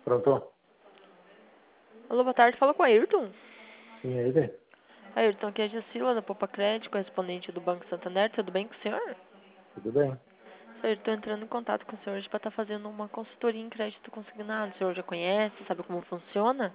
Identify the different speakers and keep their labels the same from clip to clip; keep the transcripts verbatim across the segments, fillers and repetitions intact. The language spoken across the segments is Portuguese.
Speaker 1: Pronto?
Speaker 2: Alô, boa tarde. Fala com o Ayrton.
Speaker 1: Sim, aí, velho.
Speaker 2: Ayrton, aqui é a Gessila, da Popa Crédito, correspondente do Banco Santander. Tudo bem com o senhor?
Speaker 1: Tudo bem.
Speaker 2: Ayrton, entrando em contato com o senhor hoje para estar fazendo uma consultoria em crédito consignado. O senhor já conhece, sabe como funciona?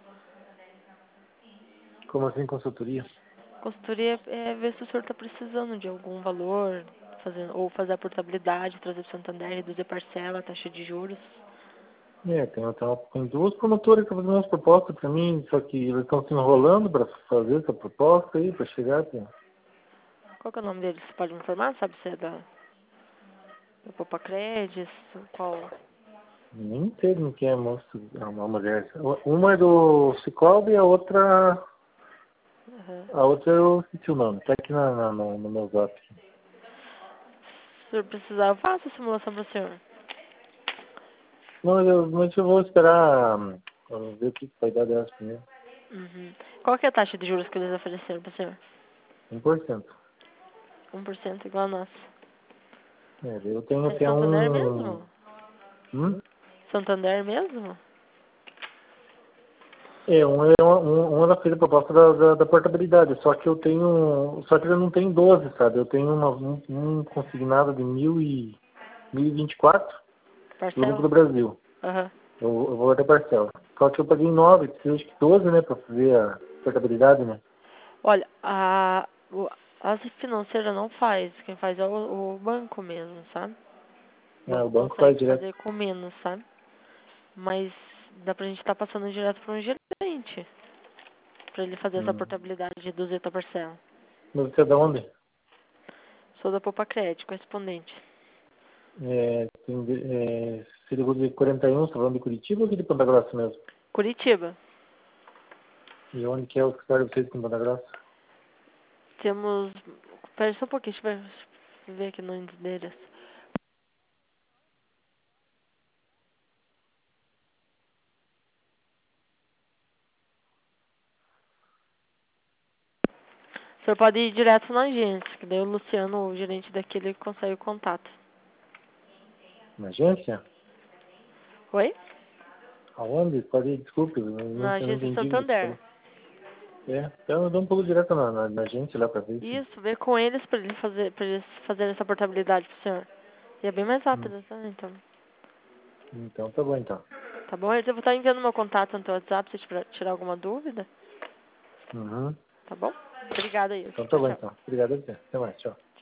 Speaker 1: Como assim consultoria?
Speaker 2: Consultoria é ver se o senhor está precisando de algum valor, fazendo, ou fazer a portabilidade, trazer para o Santander, reduzir parcela, taxa de juros.
Speaker 1: É, tem, tem, tem duas promotoras que estão fazendo umas propostas para mim, só que eles estão se enrolando para fazer essa proposta aí, para chegar aqui.
Speaker 2: Qual que é o nome deles? Você pode me informar? Sabe se é da, da Popa Crédito? Qual?
Speaker 1: Nem sei quem que é, moço, é uma mulher. Uma é do Cicobi e a outra.
Speaker 2: Uhum.
Speaker 1: A outra eu esqueci o nome, tá aqui na, na, no, no meu zap.
Speaker 2: Se o senhor precisar, eu faço a simulação para o senhor.
Speaker 1: Não, eu, mas eu vou esperar hum, eu ver o que que vai dar dessa primeiro.
Speaker 2: Uhum. Qual que é a taxa de juros que eles ofereceram para o senhor?
Speaker 1: um por cento.
Speaker 2: um por cento igual a nossa.
Speaker 1: É, eu tenho
Speaker 2: É
Speaker 1: até
Speaker 2: Santander
Speaker 1: um.
Speaker 2: mesmo?
Speaker 1: Hum?
Speaker 2: Santander mesmo?
Speaker 1: É, um, é uma, um, uma da fez a proposta da, da, da portabilidade, só que eu tenho. Só que eu não tenho doze, sabe? Eu tenho uma, um, um consignado de mil e, mil e vinte e quatro do Banco
Speaker 2: Parcela?
Speaker 1: do Brasil.
Speaker 2: Aham.
Speaker 1: Eu, eu vou até parcela. Só que eu paguei nove, preciso acho que doze, né, pra fazer a portabilidade, né?
Speaker 2: Olha, a, o, a financeira não faz. Quem faz é o, o banco mesmo, sabe? O
Speaker 1: É, o
Speaker 2: banco
Speaker 1: banco faz
Speaker 2: consegue
Speaker 1: direto.
Speaker 2: fazer com menos, sabe? Mas dá pra gente estar passando direto para um gerente. Pra ele fazer essa
Speaker 1: Hum.
Speaker 2: portabilidade de reduzir a parcela.
Speaker 1: Mas você é da onde?
Speaker 2: Sou da Popa Crédito, correspondente.
Speaker 1: É, tem, é, se ligou de quarenta e um, você tá falando de Curitiba ou aqui de Ponta Grossa mesmo?
Speaker 2: Curitiba.
Speaker 1: E onde que é o escritório de vocês aqui em Ponta Grossa?
Speaker 2: Temos... Pera só um pouquinho, deixa eu ver aqui no endereço. O senhor pode ir direto na agência, que daí o Luciano, o gerente daqui, ele consegue o contato.
Speaker 1: Na agência?
Speaker 2: Oi?
Speaker 1: Aonde? Pode, desculpe, eu não,
Speaker 2: Na
Speaker 1: eu não
Speaker 2: agência
Speaker 1: entendi o que você
Speaker 2: Santander.
Speaker 1: falou. É, então eu dou um pulo direto na, na, na agência lá pra ver se.
Speaker 2: Isso, vê com eles pra ele fazer, pra eles fazerem essa portabilidade pro senhor. E é bem mais
Speaker 1: Hum,
Speaker 2: rápido, tá? Então,
Speaker 1: então tá bom então.
Speaker 2: tá bom? Eu vou estar enviando meu contato no teu WhatsApp se tiver tirar alguma dúvida,
Speaker 1: Uhum.
Speaker 2: tá bom? Obrigada aí.
Speaker 1: Então tá
Speaker 2: Tchau,
Speaker 1: bom
Speaker 2: tchau.
Speaker 1: então. Obrigado a você. Até mais, tchau.